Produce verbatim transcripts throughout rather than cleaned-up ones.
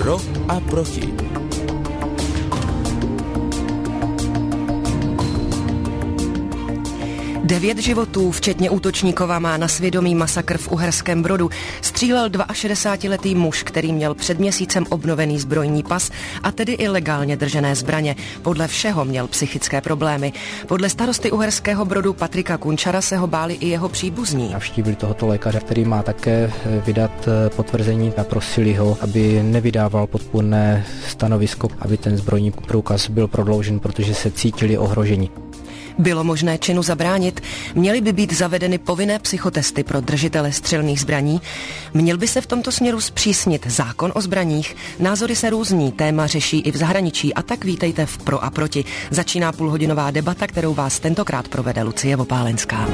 Pro a proti. Devět životů, včetně útočníkova, má na svědomí masakr v Uherském Brodu. Střílel šedesátiletý muž, který měl před měsícem obnovený zbrojní pas a tedy i legálně držené zbraně. Podle všeho měl psychické problémy. Podle starosty Uherského Brodu Patrika Kunčara se ho báli i jeho příbuzní. Navštívili tohoto lékaře, který má také vydat potvrzení, a prosili ho, aby nevydával podpůrné stanovisko, aby ten zbrojní průkaz byl prodloužen, protože se cítili ohroženi. Bylo možné činu zabránit? Měly by být zavedeny povinné psychotesty pro držitele střelných zbraní? Měl by se v tomto směru zpřísnit zákon o zbraních? Názory se různí, téma řeší i v zahraničí, a tak vítejte v Pro a proti. Začíná půlhodinová debata, kterou vás tentokrát provede Lucie Vopálenská.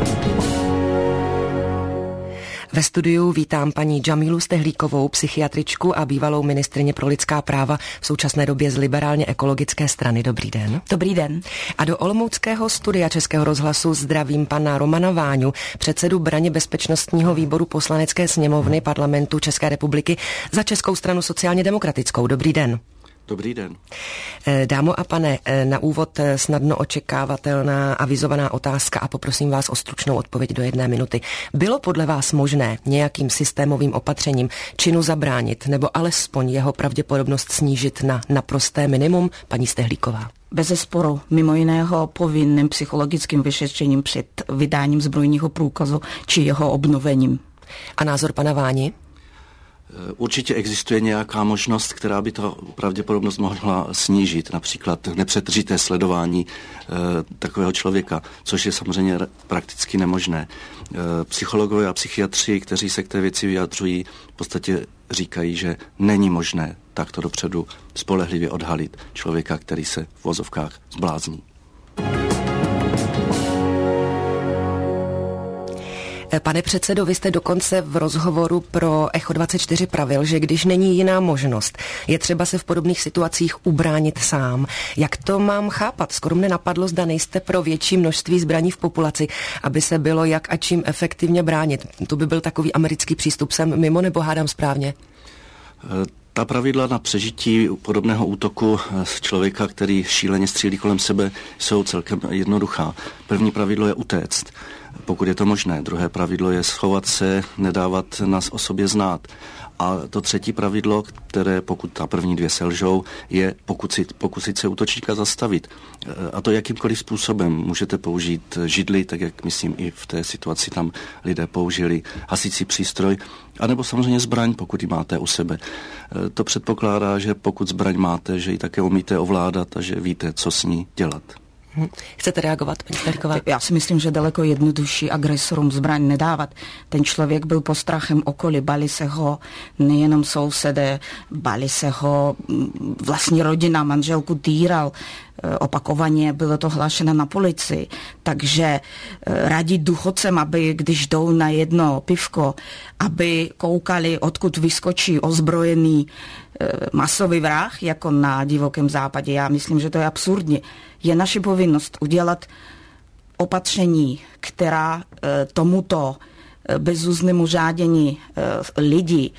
Ve studiu vítám paní Džamílu Stehlíkovou, psychiatričku a bývalou ministryni pro lidská práva, v současné době z liberálně ekologické strany. Dobrý den. Dobrý den. A do olomouckého studia Českého rozhlasu zdravím pana Romana Váňu, předsedu Braně bezpečnostního výboru Poslanecké sněmovny Parlamentu České republiky za Českou stranu sociálně demokratickou. Dobrý den. Dobrý den. Dámo a pane, na úvod snadno očekávatelná avizovaná otázka a poprosím vás o stručnou odpověď do jedné minuty. Bylo podle vás možné nějakým systémovým opatřením činu zabránit nebo alespoň jeho pravděpodobnost snížit na naprosté minimum, paní Stehlíková? Bezesporu, mimo jiného povinným psychologickým vyšetřením před vydáním zbrojního průkazu či jeho obnovením. A názor pana Váni? Určitě existuje nějaká možnost, která by to pravděpodobnost mohla snížit, například nepřetržité sledování e, takového člověka, což je samozřejmě prakticky nemožné. E, psychologové a psychiatři, kteří se k té věci vyjadřují, v podstatě říkají, že není možné takto dopředu spolehlivě odhalit člověka, který se v vozovkách zblázní. Pane předsedo, vy jste dokonce v rozhovoru pro Echo dvacet čtyři pravil, že když není jiná možnost, je třeba se v podobných situacích ubránit sám. Jak to mám chápat? Skoro mne napadlo, zda nejste pro větší množství zbraní v populaci, aby se bylo jak a čím efektivně bránit. To by byl takový americký přístup. Jsem mimo, nebo hádám správně? Ta pravidla na přežití podobného útoku z člověka, který šíleně střílí kolem sebe, jsou celkem jednoduchá. První pravidlo je utéct, pokud je to možné. Druhé pravidlo je schovat se, nedávat nás o sobě znát. A to třetí pravidlo, které pokud ta první dvě selžou, je pokusit, pokusit se útočníka zastavit. A to jakýmkoliv způsobem. Můžete použít židli, tak jak myslím i v té situaci tam lidé použili hasicí přístroj, anebo samozřejmě zbraň, pokud ji máte u sebe. To předpokládá, že pokud zbraň máte, že ji také umíte ovládat a že víte, co s ní dělat. Chcete reagovat, paní Stehlíková? Já si myslím, že daleko jednodušší agresorům zbraň nedávat. Ten člověk byl postrachem okolí, bali se ho nejenom sousedé, bali se ho vlastní rodina, manželku týral, opakovaně bylo to hlášeno na policii. Takže radit důchodcem, aby když jdou na jedno pivko, aby koukali, odkud vyskočí ozbrojený masový vrah, jako na divokém západě. Já myslím, že to je absurdní. Je naše povinnost udělat opatření, která tomuto bezúznému řádění lidí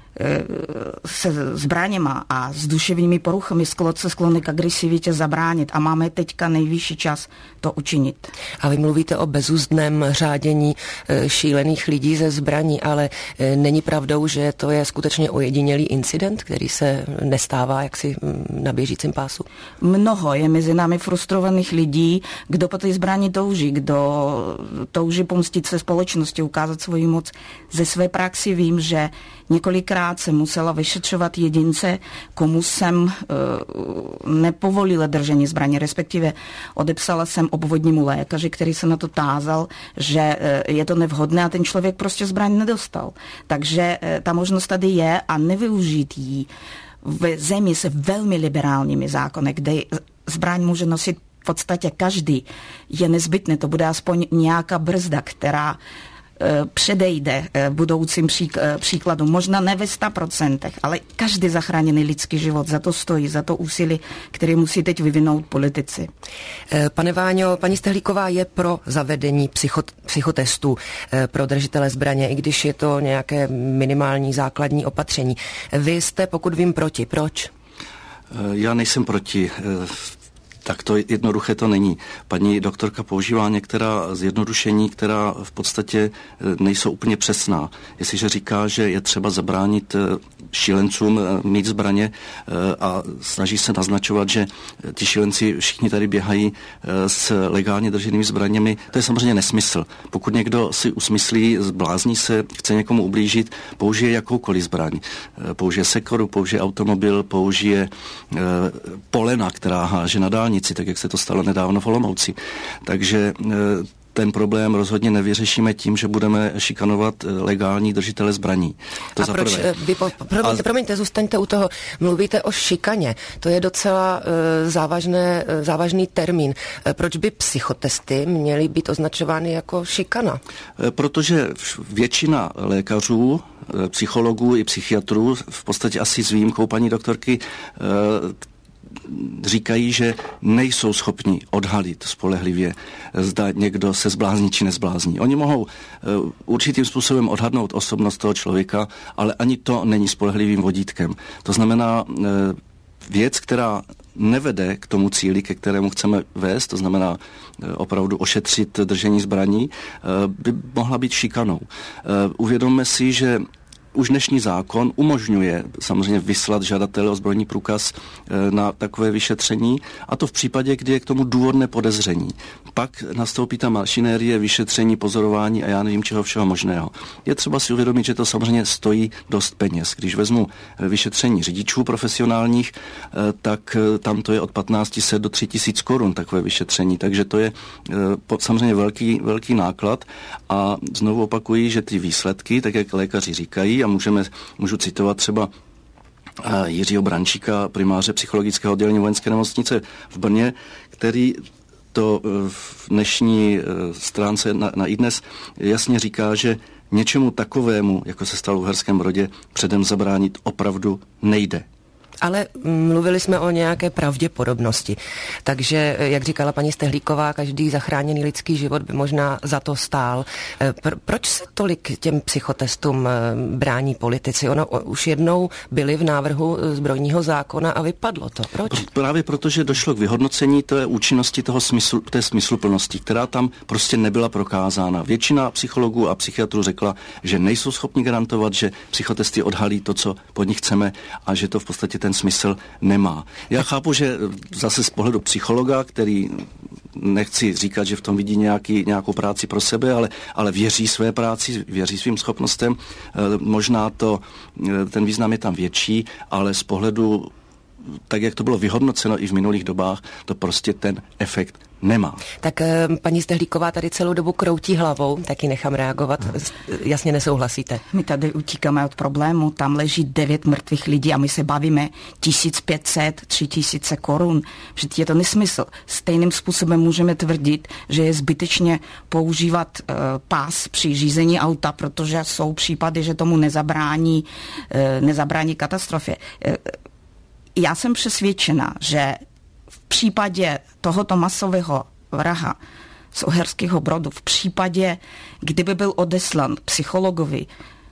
se zbraněma a s duševními poruchami se sklony k agresivitě zabránit a máme teďka nejvyšší čas to učinit. A vy mluvíte o bezúzdném řádění šílených lidí ze zbraní, ale není pravdou, že to je skutečně ojedinělý incident, který se nestává jaksi na běžícím pásu? Mnoho je mezi námi frustrovaných lidí, kdo po té zbraní touží, kdo touží pomstit se společnosti, ukázat svoji moc. Ze své praxi vím, že několikrát jsem musela vyšetřovat jedince, komu jsem uh, nepovolila držení zbraně, respektive odepsala jsem obvodnímu lékaři, který se na to tázal, že uh, je to nevhodné a ten člověk prostě zbraň nedostal. Takže uh, ta možnost tady je a nevyužít ji v zemi se velmi liberálními zákony, kde zbraň může nosit v podstatě každý, je nezbytné, to bude aspoň nějaká brzda, která předejde budoucím příkladům. Možná ne ve sto procent, ale každý zachráněný lidský život za to stojí, za to úsilí, které musí teď vyvinout politici. Pane Váňo, paní Stehlíková je pro zavedení psychot, psychotestů pro držitele zbraně, i když je to nějaké minimální základní opatření. Vy jste, pokud vím, proti. Proč? Já nejsem proti. Tak to jednoduché to není. Paní doktorka používá některá zjednodušení, která v podstatě nejsou úplně přesná. Jestliže říká, že je třeba zabránit šílencům mít zbraně a snaží se naznačovat, že ti šílenci všichni tady běhají s legálně drženými zbraněmi, to je samozřejmě nesmysl. Pokud někdo si usmyslí, zblázní se, chce někomu ublížit, použije jakoukoliv zbraň. Použije sekoru, použije automobil, použije polena, která háže na dálnici, tak jak se to stalo nedávno v Olomouci. Takže ten problém rozhodně nevyřešíme tím, že budeme šikanovat legální držitele zbraní. To a za proč, prvé. Vy po, promiňte, a... promiňte, zůstaňte u toho. Mluvíte o šikaně. To je docela uh, závažné, uh, závažný termín. Uh, proč by psychotesty měly být označovány jako šikana? Protože většina lékařů, psychologů i psychiatrů, v podstatě asi s výjimkou paní doktorky, uh, říkají, že nejsou schopni odhalit spolehlivě, zda někdo se zblázní či nezblázní. Oni mohou uh, určitým způsobem odhadnout osobnost toho člověka, ale ani to není spolehlivým vodítkem. To znamená, uh, věc, která nevede k tomu cíli, ke kterému chceme vést, to znamená uh, opravdu ošetřit držení zbraní, uh, by mohla být šikanou. Uh, uvědomme si, že už dnešní zákon umožňuje samozřejmě vyslat žadatele o zbrojní průkaz na takové vyšetření, a to v případě, kdy je k tomu důvodné podezření. Pak nastoupí ta mašinérie vyšetření, pozorování a já nevím čeho všeho možného. Je třeba si uvědomit, že to samozřejmě stojí dost peněz. Když vezmu vyšetření řidičů profesionálních, tak tam to je od patnáct set do tři tisíce korun takové vyšetření, takže to je samozřejmě velký, velký náklad a znovu opakuji, že ty výsledky, tak jak lékaři říkají, a můžeme, můžu citovat třeba Jiřího Brančíka, primáře psychologického oddělení vojenské nemocnice v Brně, který to v dnešní stránce na, na iDnes jasně říká, že něčemu takovému, jako se stalo v Uherském Brodě, předem zabránit opravdu nejde. Ale mluvili jsme o nějaké pravděpodobnosti. Takže, jak říkala paní Stehlíková, každý zachráněný lidský život by možná za to stál. Pro, proč se tolik těm psychotestům brání politici? Ono už jednou byly v návrhu zbrojního zákona a vypadlo to. Proč? Právě protože došlo k vyhodnocení té účinnosti toho smyslu, té smysluplnosti, která tam prostě nebyla prokázána. Většina psychologů a psychiatrů řekla, že nejsou schopni garantovat, že psychotesty odhalí to, co po nich chceme, a že to v podstatě ten smysl nemá. Já chápu, že zase z pohledu psychologa, který nechci říkat, že v tom vidí nějaký, nějakou práci pro sebe, ale, ale věří své práci, věří svým schopnostem, možná to, ten význam je tam větší, ale z pohledu, tak jak to bylo vyhodnoceno i v minulých dobách, to prostě ten efekt nemá. Tak paní Stehlíková tady celou dobu kroutí hlavou, taky nechám reagovat. Jasně nesouhlasíte. My tady utíkáme od problému, tam leží devět mrtvých lidí a my se bavíme tisíc pět set, tři tisíce korun. Vždyť je to nesmysl. Stejným způsobem můžeme tvrdit, že je zbytečně používat uh, pás při řízení auta, protože jsou případy, že tomu nezabrání, uh, nezabrání katastrofě. Uh, já jsem přesvědčena, že v případě tohoto masového vraha z Uherského Brodu, v případě, kdyby byl odeslan psychologovi,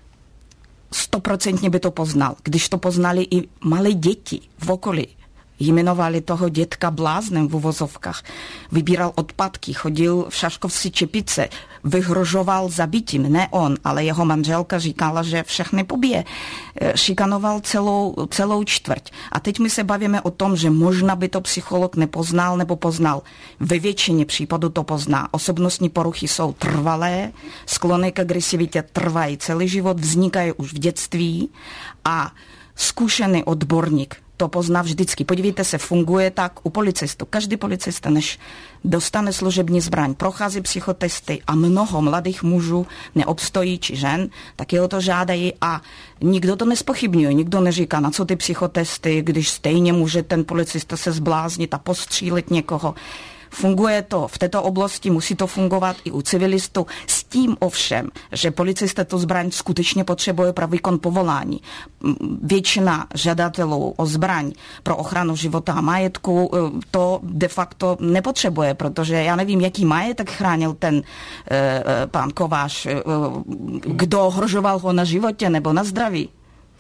stoprocentně by to poznal. Když to poznali i malé děti v okolí, jmenovali toho dětka bláznem v uvozovkách, vybíral odpadky, chodil v šaškovci čepice, vyhrožoval zabitím, ne on, ale jeho manželka říkala, že všechny pobije. Šikanoval celou, celou čtvrť. A teď my se bavíme o tom, že možná by to psycholog nepoznal nebo poznal. Ve většině případů to pozná. Osobnostní poruchy jsou trvalé, sklony k agresivitě trvají celý život, vznikají už v dětství a zkušený odborník to pozná vždycky. Podívejte se, funguje tak u policistů. Každý policista, než dostane služební zbraň, prochází psychotesty a mnoho mladých mužů neobstojí, či žen, taky o to žádají a nikdo to nespochybňuje. Nikdo neříká, na co ty psychotesty, když stejně může ten policista se zbláznit a postřílit někoho. Funguje to v této oblasti, musí to fungovat i u civilistů, s tím ovšem, že policista tu zbraň skutečně potřebuje pro výkon povolání. Většina žadatelů o zbraň pro ochranu života a majetku to de facto nepotřebuje, protože já nevím, jaký majetek chránil ten e, pán Kováš, e, kdo ohrožoval ho na životě nebo na zdraví.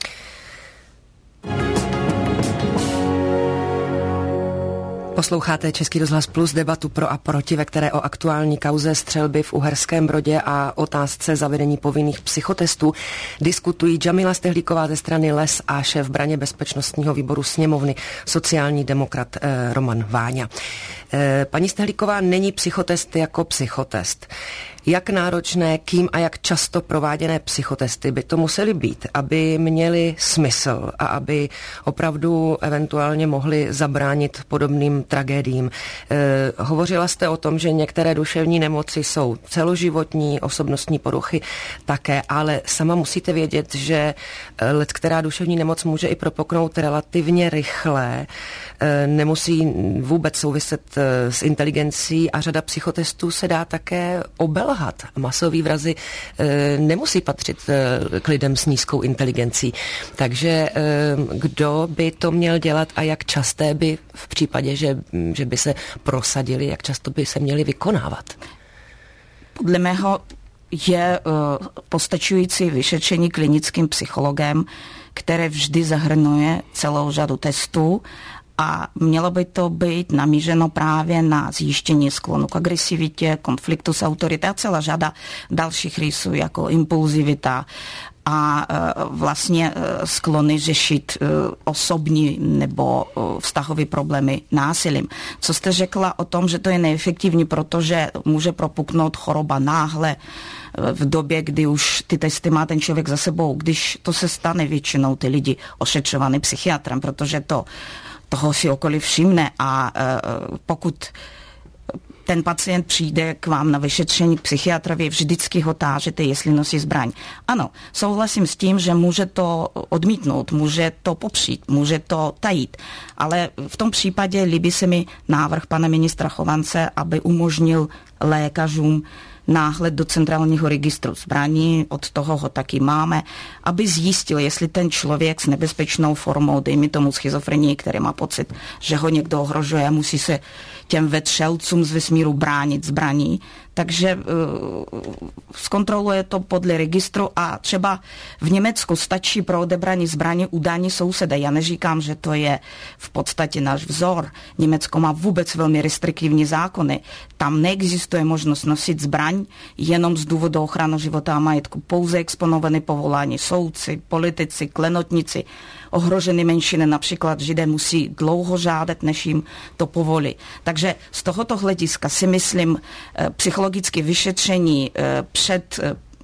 Posloucháte Český rozhlas Plus, debatu pro a proti, ve které o aktuální kauze střelby v Uherském Brodě a otázce zavedení povinných psychotestů diskutují Džamila Stehlíková ze strany L E S a šéf Braně bezpečnostního výboru sněmovny sociální demokrat eh, Roman Váňa. Eh, paní Stehlíková, není psychotest jako psychotest. Jak náročné, kým a jak často prováděné psychotesty by to musely být, aby měly smysl a aby opravdu eventuálně mohly zabránit podobným tragédiím. E, hovořila jste o tom, že některé duševní nemoci jsou celoživotní, osobnostní poruchy také, ale sama musíte vědět, že leckterá duševní nemoc může i propuknout relativně rychle, e, nemusí vůbec souviset s inteligencí a řada psychotestů se dá také obelhat. Masový vrazy e, nemusí patřit e, k lidem s nízkou inteligencí. Takže e, kdo by to měl dělat a jak časté by v případě, že, že by se prosadili, jak často by se měli vykonávat? Podle mého je uh, postačující vyšetření klinickým psychologem, které vždy zahrnuje celou řadu testů a mělo by to být namířeno právě na zjištění sklonu k agresivitě, konfliktu s autoritou a celá řada dalších rysů, jako impulzivita a vlastně sklony řešit osobní nebo vztahové problémy násilím. Co jste řekla o tom, že to je neefektivní, protože může propuknout choroba náhle v době, kdy už ty testy má ten člověk za sebou, když to se stane většinou ty lidi ošetřovaný psychiatrem, protože to toho si okolí všimne a pokud ten pacient přijde k vám na vyšetření psychiatrovi, vždycky ho tážete, jestli nosí zbraň. Ano, souhlasím s tím, že může to odmítnout, může to popřít, může to tajit, ale v tom případě líbí se mi návrh pana ministra Chovance, aby umožnil lékařům náhled do centrálního registru zbraní, od toho ho taky máme, aby zjistil, jestli ten člověk s nebezpečnou formou, dejme tomu schizofrenii, který má pocit, že ho někdo ohrožuje a musí se těm vetřelcům z vesmíru bránit zbraní, takže uh, zkontroluje to podle registru a třeba v Německu stačí pro odebrání zbraní udání souseda. Já neříkám, že to je v podstatě náš vzor. Německo má vůbec velmi restriktivní zákony. Tam neexistuje možnost nosit zbraň jenom z důvodu ochrany života a majetku. Pouze exponované povolání soudci, politici, klenotníci, ohrožené menšiny, například Židé, musí dlouho žádat, než jim to povolí. Takže z tohoto hlediska si myslím, psychologické vyšetření před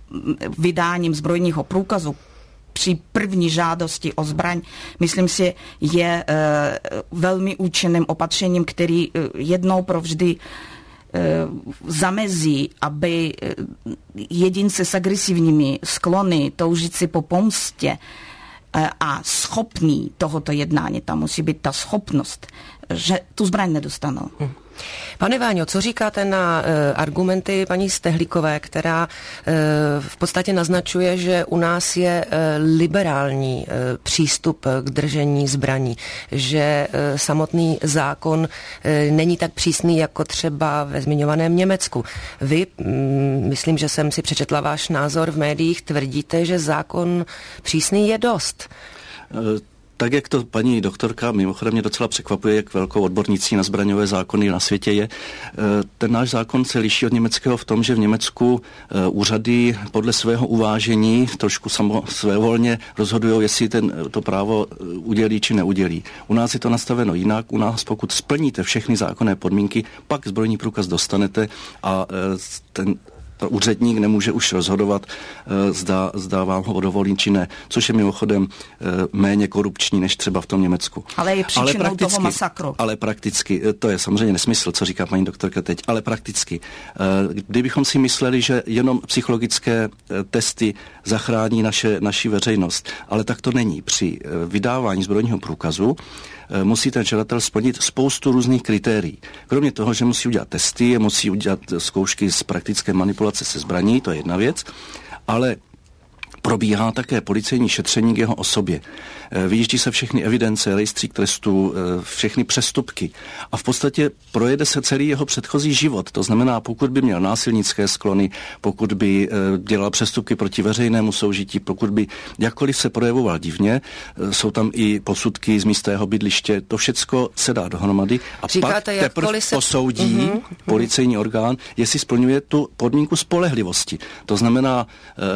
vydáním zbrojního průkazu při první žádosti o zbraň, myslím si, je velmi účinným opatřením, který jednou provždy zamezí, aby jedinci s agresivními sklony toužící po pomstě a schopný tohoto jednání, tam musí být ta schopnost, že tu zbraň nedostanou. Hmm. Pane Váňo, co říkáte na uh, argumenty paní Stehlíkové, která uh, v podstatě naznačuje, že u nás je uh, liberální uh, přístup k držení zbraní, že uh, samotný zákon uh, není tak přísný jako třeba ve zmiňovaném Německu. Vy, mm, myslím, že jsem si přečetla váš názor v médiích, tvrdíte, že zákon přísný je dost. Uh... Tak, jak to paní doktorka mimochodem mě docela překvapuje, jak velkou odbornicí na zbraňové zákony na světě je. Ten náš zákon se liší od německého v tom, že v Německu úřady podle svého uvážení trošku samo svévolně rozhodují, jestli ten, to právo udělí či neudělí. U nás je to nastaveno jinak. U nás, pokud splníte všechny zákonné podmínky, pak zbrojní průkaz dostanete a ten úředník nemůže už rozhodovat, zda, zda vám ho dovolí či ne, což je mimochodem méně korupční než třeba v tom Německu. Ale je příčinou ale toho masakru. Ale prakticky, to je samozřejmě nesmysl, co říká paní doktorka teď, ale prakticky. Kdybychom si mysleli, že jenom psychologické testy zachrání naše, naši veřejnost, ale tak to není. Při vydávání zbrojního průkazu musí ten žadatel splnit spoustu různých kritérií. Kromě toho, že musí udělat testy, musí udělat zkoušky z praktické manipulace se zbraní, to je jedna věc, ale probíhá také policejní šetření k jeho osobě. Vyjíždí se všechny evidence, rejstřík trestů, všechny přestupky a v podstatě projede se celý jeho předchozí život. To znamená, pokud by měl násilnické sklony, pokud by dělal přestupky proti veřejnému soužití, pokud by jakkoliv se projevoval divně, jsou tam i posudky z místa jeho bydliště, to všecko se dá dohromady a Říkáte, pak teprve se... posoudí uh-huh, policejní orgán, jestli splňuje tu podmínku spolehlivosti. To znamená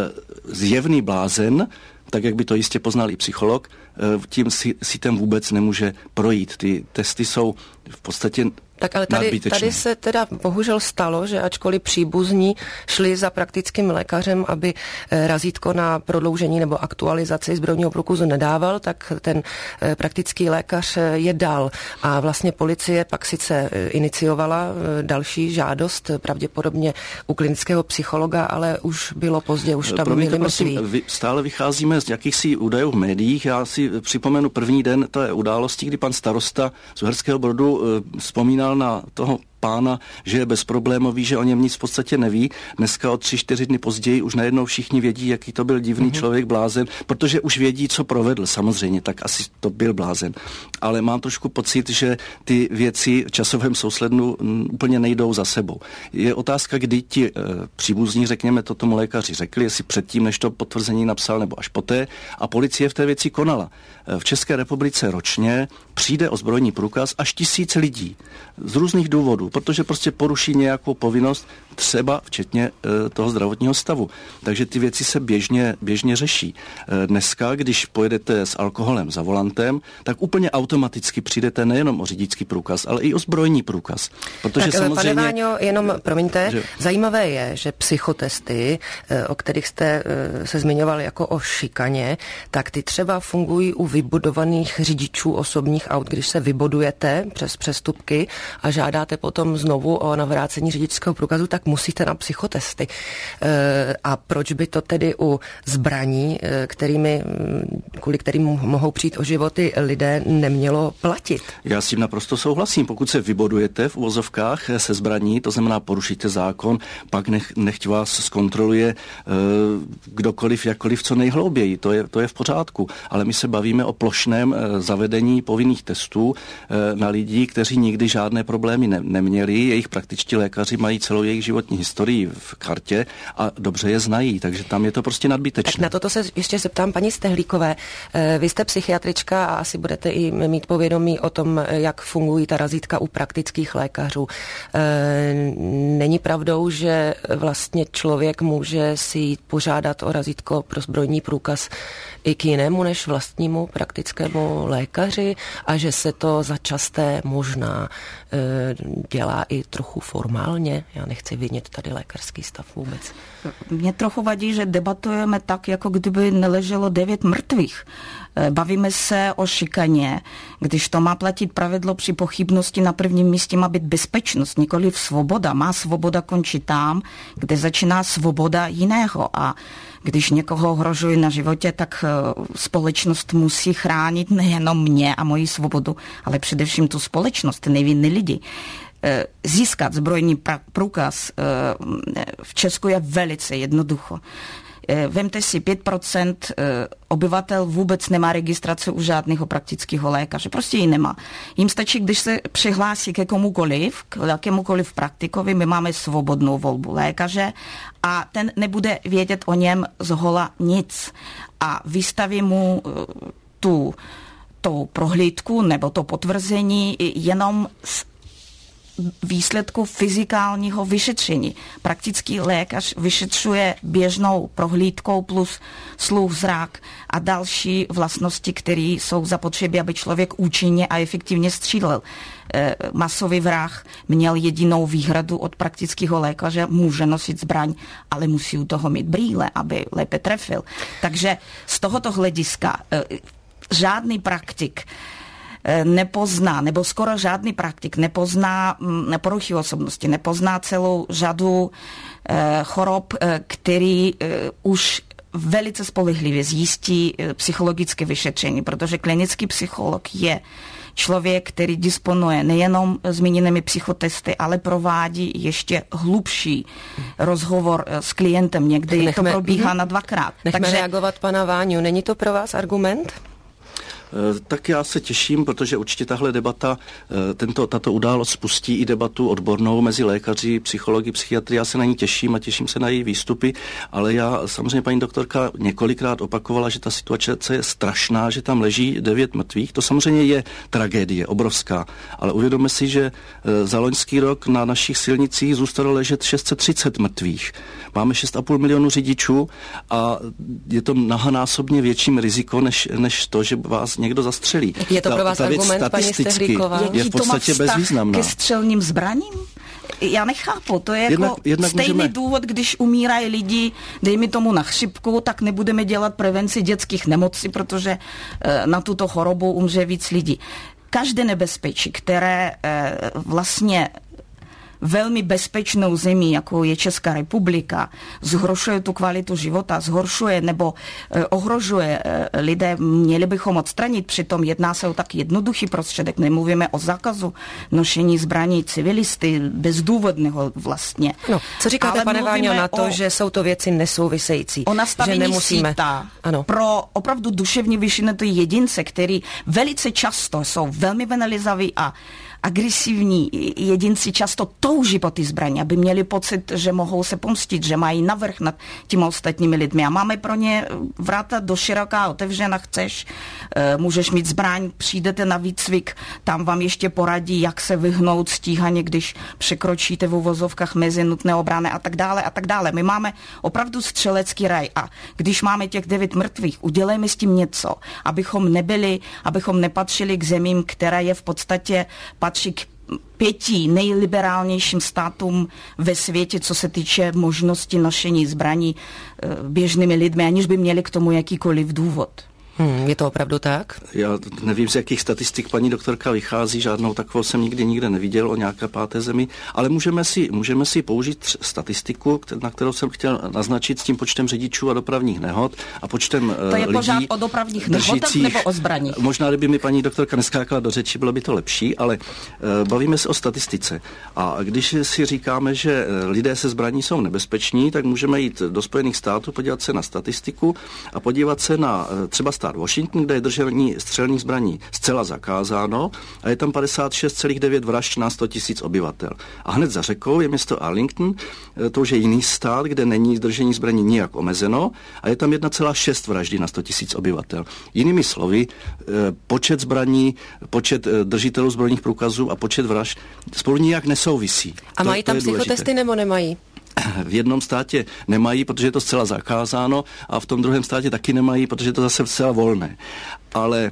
zjevný blázen, tak jak by to jistě poznal i psycholog, tím si, si ten vůbec nemůže projít. Ty testy jsou v podstatě Tak ale tady, tady se teda bohužel stalo, že ačkoliv příbuzní šli za praktickým lékařem, aby razítko na prodloužení nebo aktualizaci zbrojního průkazu nedával, tak ten praktický lékař je dal. A vlastně policie pak sice iniciovala další žádost, pravděpodobně u klinického psychologa, ale už bylo pozdě, už tam byli mrtví. Stále vycházíme z jakýchsi údajů v médiích. Já si připomenu první den té události, kdy pan starosta z Uherského Brodu vzpomínal na toho pána, že je bezproblémový, že o něm nic v podstatě neví. Dneska o tři, čtyři dny později už najednou všichni vědí, jaký to byl divný mm-hmm. člověk, blázen, protože už vědí, co provedl, samozřejmě, tak asi to byl blázen. Ale mám trošku pocit, že ty věci v časovém souslednu m, úplně nejdou za sebou. Je otázka, kdy ti e, příbuzní, řekněme, to tomu lékaři řekli, jestli předtím, než to potvrzení napsal, nebo až poté, a policie v té věci konala. E, v České republice ročně přijde o zbrojní průkaz až tisíc lidí z různých důvodů, protože prostě poruší nějakou povinnost, třeba včetně e, toho zdravotního stavu. Takže ty věci se běžně, běžně řeší. E, dneska, když pojedete s alkoholem za volantem, tak úplně automaticky přijdete nejenom o řidičský průkaz, ale i o zbrojní průkaz. Protože tak, samozřejmě... Pane Váňo, jenom, promiňte, že... zajímavé je, že psychotesty, o kterých jste se zmiňoval jako o šikaně, tak ty třeba fungují u vybudovaných řidičů osobních aut, když se vybodujete přes přestupky a žádáte potom znovu o navrácení řidičského průkazu, tak musíte na psychotesty. A proč by to tedy u zbraní, kterými, kvůli kterým mohou přijít o životy lidé, nemělo platit? Já s tím naprosto souhlasím. Pokud se vybodujete v uvozovkách se zbraní, to znamená porušíte zákon, pak nech, nechť vás zkontroluje kdokoliv, jakkoliv co nejhlouběji. To je, to je v pořádku. Ale my se bavíme o plošném zavedení povinných testů na lidi, kteří nikdy žádné problémy ne, neměli. Jejich praktičtí lékaři mají celou jejich životní historii v kartě a dobře je znají, takže tam je to prostě nadbytečné. Tak na toto se ještě zeptám paní Stehlíkové. Vy jste psychiatrička a asi budete i mít povědomí o tom, jak fungují ta razítka u praktických lékařů. Není pravdou, že vlastně člověk může si jít požádat o razítko pro zbrojní průkaz i k jinému než vlastnímu praktickému lékaři a že se to začasté možná e, dělá i trochu formálně? Já nechci vinit tady lékařský stav vůbec. Mě trochu vadí, že debatujeme tak, jako kdyby neleželo devět mrtvých. Bavíme se o šikaně, když to má platit pravidlo při pochybnosti, na prvním místě má být bezpečnost, nikoliv svoboda. Má svoboda končit tam, kde začíná svoboda jiného a když někoho ohrožuji na životě, tak společnost musí chránit nejenom mě a moji svobodu, ale především tu společnost, nevinný lidi. Získat zbrojní průkaz v Česku je velice jednoducho. Vemte si, pět procent obyvatel vůbec nemá registraci u žádného praktického lékaře. Prostě ji nemá. Jim stačí, když se přihlásí ke komukoliv, k jakémukoliv praktikovi, my máme svobodnou volbu lékaře a ten nebude vědět o něm zhola nic. A vystaví mu tu, tu prohlídku nebo to potvrzení jenom s výsledku fyzikálního vyšetření. Praktický lékař vyšetřuje běžnou prohlídkou plus sluch, zrak a další vlastnosti, které jsou zapotřebí, aby člověk účinně a efektivně střílel. Masový vrah měl jedinou výhradu od praktického lékaře, může nosit zbraň, ale musí u toho mít brýle, aby lépe trefil. Takže z tohoto hlediska žádný praktik nepozná, nebo skoro žádný praktik nepozná poruchy osobnosti, nepozná celou řadu chorob, který už velice spolehlivě zjistí psychologické vyšetření, protože klinický psycholog je člověk, který disponuje nejenom zmíněnými psychotesty, ale provádí ještě hlubší rozhovor s klientem. Někdy nechme, to probíhá na dvakrát. Nechme Takže reagovat pana Váňu. Není to pro vás argument? Tak já se těším, protože určitě tahle debata, tento, tato událost spustí i debatu odbornou mezi lékaři, psychologi, psychiatry. Já se na ní těším a těším se na její výstupy, ale já samozřejmě paní doktorka několikrát opakovala, že ta situace je strašná, že tam leží devět mrtvých. To samozřejmě je tragédie, obrovská, ale uvědomme si, že za loňský rok na našich silnicích zůstalo ležet šest set třicet mrtvých. Máme šest a půl milionu řidičů a je to mnohonásobně větším riziko, než, než to, že vás někdo zastřelí. Je to ta, pro vás argument, paní Stehlíková? Je v podstatě bezvýznamná. Ke střelným zbraním? Já nechápu, to je jako jednak, jednak stejný můžeme... důvod, když umírají lidi, dejme tomu na chřipku, tak nebudeme dělat prevenci dětských nemocí, protože e, na tuto chorobu umře víc lidí. Každé nebezpečí, které e, vlastně velmi bezpečnou zemí, jako je Česká republika, zhoršuje tu kvalitu života, zhoršuje nebo eh, ohrožuje eh, lidé, měli bychom odstranit. Přitom jedná se o tak jednoduchý prostředek. Nemluvíme o zákazu nošení zbraní civilisty, bezdůvodného vlastně. No, co říkáte, ale pane Váňo, na to, o, že jsou to věci nesouvisející? O nastavení že nemusíme... síta ano. pro opravdu duševně vyšinutý jedince, který velice často jsou velmi venelizaví a agresivní jedinci často touží po ty zbraně, aby měli pocit, že mohou se pomstit, že mají navrch nad těmi ostatními lidmi. A máme pro ně vráta do široká otevřena, chceš, můžeš mít zbraň, přijdete na výcvik, tam vám ještě poradí, jak se vyhnout stíhaně, když překročíte v uvozovkách mezi nutné obrany a tak dále a tak dále. My máme opravdu střelecký raj a když máme těch devět mrtvých, udělejme s tím něco, abychom nebyli, abychom nepatřili k zemím, které je v podstatě patří k pěti nejliberálnějším státům ve světě, co se týče možnosti nošení zbraní běžnými lidmi, aniž by měli k tomu jakýkoliv důvod. Hmm, je to opravdu tak? Já nevím, z jakých statistik paní doktorka vychází, žádnou takovou jsem nikdy nikde neviděl o nějaké páté zemi, ale můžeme si, můžeme si použít statistiku, na kterou jsem chtěl naznačit s tím počtem řidičů a dopravních nehod a počtem to je lidí pořád o dopravních nehodách nebo o zbraních? Možná, kdyby mi paní doktorka neskákala do řeči, bylo by to lepší, ale uh, bavíme se o statistice. A když si říkáme, že lidé se zbraní jsou nebezpeční, tak můžeme jít do Spojených států, podívat se na statistiku a podívat se na uh, třeba stát Washington, kde je držení střelných zbraní zcela zakázáno a je tam padesát šest celá devět vražd na sto tisíc obyvatel. A hned za řekou je město Arlington, to už je jiný stát, kde není držení zbraní nijak omezeno a je tam jedna celá šest vraždy na sto tisíc obyvatel. Jinými slovy, počet zbraní, počet držitelů zbrojních průkazů a počet vražd spolu nijak nesouvisí. A mají tam psychotesty nebo nemají? V jednom státě nemají, protože je to zcela zakázáno a v tom druhém státě taky nemají, protože je to zase zcela volné. Ale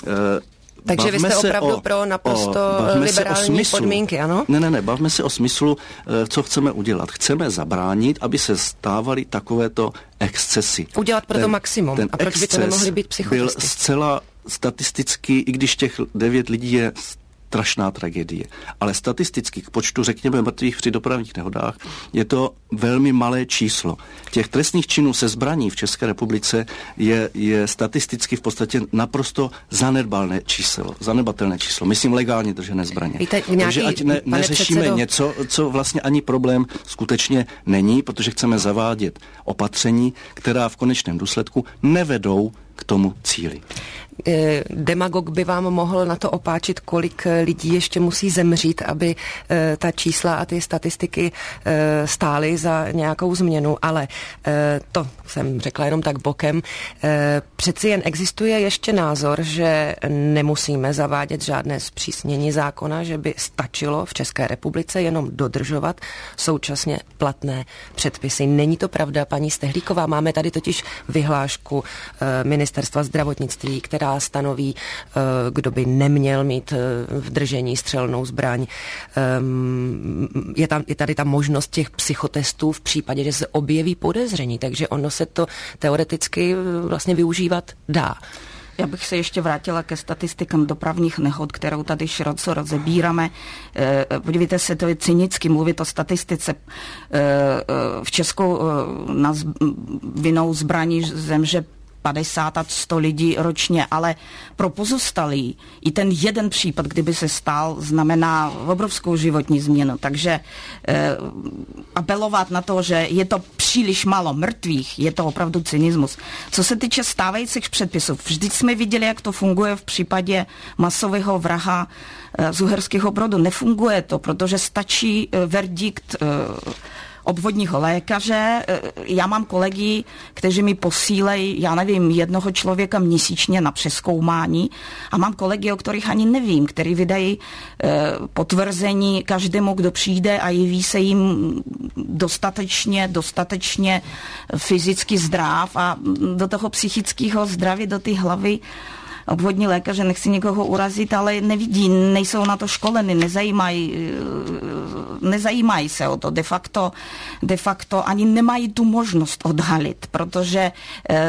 e, takže vy jste opravdu o, pro naprosto o, liberální smyslu, podmínky, ano? Ne, ne, ne, bavme se o smyslu, co chceme udělat. Chceme zabránit, aby se stávaly takovéto excesy. Udělat pro to maximum. A proč by to nemohly být psychotesty? Byl zcela statisticky, i když těch devět lidí je strašná tragédie. Ale statisticky k počtu, řekněme, mrtvých při dopravních nehodách je to velmi malé číslo. Těch trestných činů se zbraní v České republice je, je statisticky v podstatě naprosto zanedbalné číslo, zanedbatelné číslo. Myslím legálně držené zbraně. Víte, nějaký, takže ať ne, neřešíme předsedo... něco, co vlastně ani problém skutečně není, protože chceme zavádět opatření, která v konečném důsledku nevedou k tomu cíli. demagog by vám mohl na to opáčit, kolik lidí ještě musí zemřít, aby ta čísla a ty statistiky stály za nějakou změnu, ale to jsem řekla jenom tak bokem. Přeci jen existuje ještě názor, že nemusíme zavádět žádné zpřísnění zákona, že by stačilo v České republice jenom dodržovat současně platné předpisy. Není to pravda, paní Stehlíková? Máme tady totiž vyhlášku Ministerstva zdravotnictví, která stanoví, kdo by neměl mít v držení střelnou zbraň. Je, tam, je tady ta možnost těch psychotestů v případě, že se objeví podezření, takže ono se to teoreticky vlastně využívat dá. Já bych se ještě vrátila ke statistikám dopravních nehod, kterou tady široce rozebíráme. Podívejte se, to je cynicky mluvit o statistice. V Česku na vinou zbraní zemře padesát a sto lidí ročně, ale pro pozostalý i ten jeden případ, kdyby se stal, znamená obrovskou životní změnu. Takže eh, apelovat na to, že je to příliš málo mrtvých, je to opravdu cynismus. Co se týče stávajících předpisů, vždyť jsme viděli, jak to funguje v případě masového vraha eh, z Uherského Brodu. Nefunguje to, protože stačí eh, verdikt eh, obvodního lékaře. Já mám kolegy, kteří mi posílejí, já nevím, jednoho člověka měsíčně na přezkoumání a mám kolegy, o kterých ani nevím, kteří vydají eh, potvrzení každému, kdo přijde a jeví se jim dostatečně, dostatečně fyzicky zdrav a do toho psychického zdraví, do té hlavy obvodní lékaře, nechci někoho urazit, ale nevidí, nejsou na to školeny, nezajímají, nezajímají se o to. De facto, de facto ani nemají tu možnost odhalit, protože eh,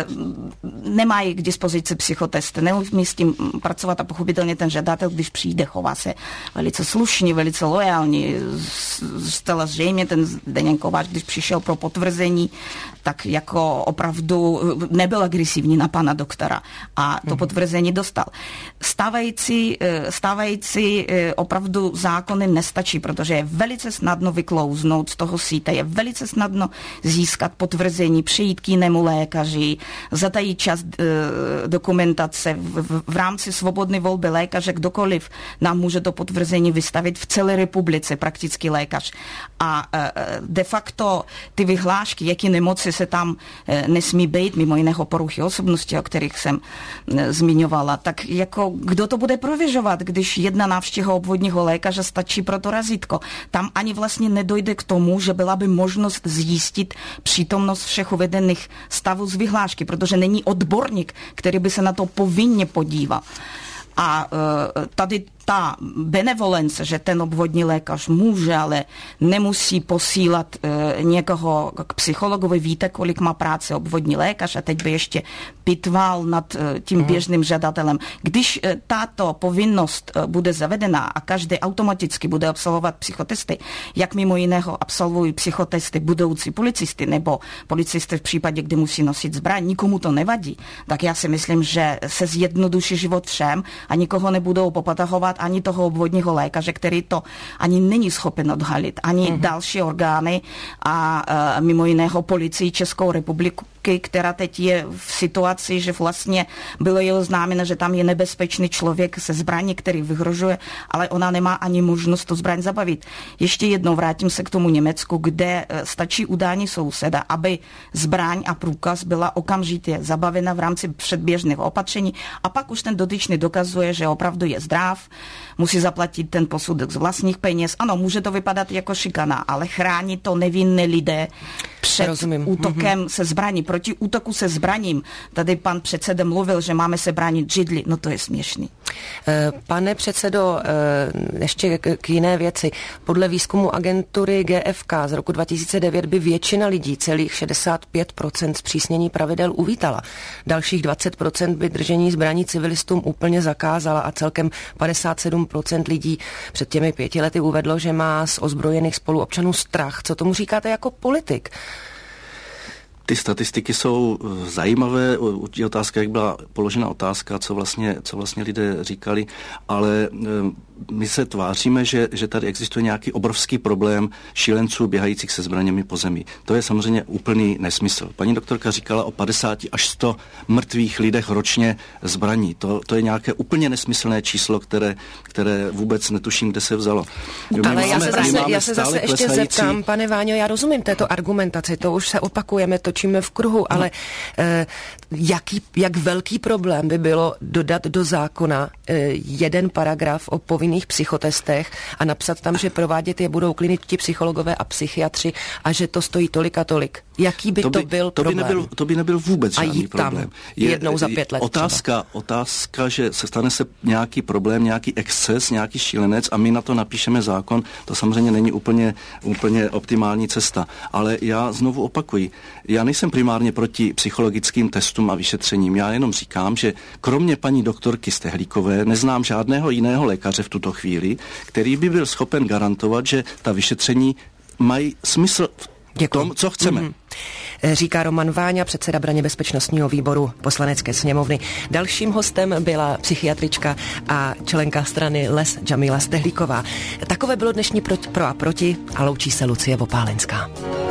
nemají k dispozici psychotesty, neumí s tím pracovat a pochopitelně ten žadatel, když přijde, chová se velice slušně, velice loajálně. Zcela zřejmě ten Zdeněk Kováč, když přišel pro potvrzení, tak jako opravdu nebyl agresivní na pana doktora a to potvrzení dostal. Stávající, stávající opravdu zákony nestačí, protože je velice snadno vyklouznout z toho síta, je velice snadno získat potvrzení, přijít k jinému lékaři, zatajit čas e, dokumentace. V, v, v rámci svobodné volby lékaře kdokoliv nám může to potvrzení vystavit v celé republice, prakticky lékař. A e, de facto ty vyhlášky, jaký nemoci se tam e, nesmí být, mimo jiného poruchy osobnosti, o kterých jsem e, zmiňovala, tak jako kdo to bude prověřovat, když jedna návštěva obvodního lékaře stačí pro to razítko. Tam ani vlastně nedojde k tomu, že byla by možnost zjistit přítomnost všech uvedených stavů z vyhlášky, protože není odborník, který by se na to povinně podíval. A e, tady ta benevolence, že ten obvodní lékař může, ale nemusí posílat e, někoho k psychologovi, víte, kolik má práce obvodní lékař a teď by ještě pitval nad e, tím běžným žadatelem. Když e, tato povinnost e, bude zavedena a každý automaticky bude absolvovat psychotesty, jak mimo jiného absolvují psychotesty budoucí policisty nebo policisty v případě, kdy musí nosit zbraň, nikomu to nevadí, tak já si myslím, že se zjednoduší život všem a nikoho nebudou popatahovat ani toho obvodního lékaře, který to ani není schopen odhalit, ani mm-hmm. další orgány a, a mimo jiného policii Českou republiku, která teď je v situaci, že vlastně bylo jej oznámeno, že tam je nebezpečný člověk se zbraní, který vyhrožuje, ale ona nemá ani možnost tu zbraň zabavit. Ještě jednou vrátím se k tomu Německu, kde stačí udání souseda, aby zbraň a průkaz byla okamžitě zabavena v rámci předběžného opatření a pak už ten dotyčný dokazuje, že opravdu je zdrav, musí zaplatit ten posudek z vlastních peněz. Ano, může to vypadat jako šikana, ale chrání to nevinné lidé před Rozumím. útokem mm-hmm. se zbraní. Proti útoku se zbraním. Tady pan předseda mluvil, že máme se bránit židli. No to je směšný. Pane předsedo, ještě k jiné věci. Podle výzkumu agentury G F K z roku dva tisíce devět by většina lidí, celých šedesát pět procent zpřísnění pravidel uvítala. Dalších dvacet procent by držení zbraní civilistům úplně zakázala a celkem padesát sedm procent lidí před těmi pěti lety uvedlo, že má z ozbrojených spoluobčanů strach. Co tomu říkáte jako politik? Ty statistiky jsou zajímavé, je otázka, jak byla položena otázka, co vlastně, co vlastně lidé říkali, ale my se tváříme, že, že tady existuje nějaký obrovský problém šílenců běhajících se zbraněmi po zemi. To je samozřejmě úplný nesmysl. Paní doktorka říkala o padesát až sto mrtvých lidech ročně zbraní. To, to je nějaké úplně nesmyslné číslo, které, které vůbec netuším, kde se vzalo. My Ale máme, já se zase, já se zase ještě klesající... zeptám, pane Váňo, já rozumím této argumentaci, to už se opakujeme, točíme v kruhu, ale eh, jaký, jak velký problém by bylo dodat do zákona eh, jeden paragraf o povinných psychotestech a napsat tam, že provádět je budou kliničtí psychologové a psychiatři a že to stojí tolik a tolik. Jaký by to, by, to byl to problém? By nebyl, to by nebyl vůbec žádný a jít problém. Tam je, jednou za pět let otázka, otázka, že se stane se nějaký problém, nějaký exces, nějaký šílenec a my na to napíšeme zákon, to samozřejmě není úplně, úplně optimální cesta. Ale já znovu opakuji, já nejsem primárně proti psychologickým testům a vyšetřením. Já jenom říkám, že kromě paní doktorky Stehlíkové neznám žádného jiného lékaře v tuto chvíli, který by byl schopen garantovat, že ta vyšetření mají smysl v Děkuji. tom, co chceme. Mm-hmm. Říká Roman Váňa, předseda Braně bezpečnostního výboru Poslanecké sněmovny. Dalším hostem byla psychiatrička a členka strany Les Džamila Stehlíková. Takové bylo dnešní pro, pro a proti a loučí se Lucie Vopálenská.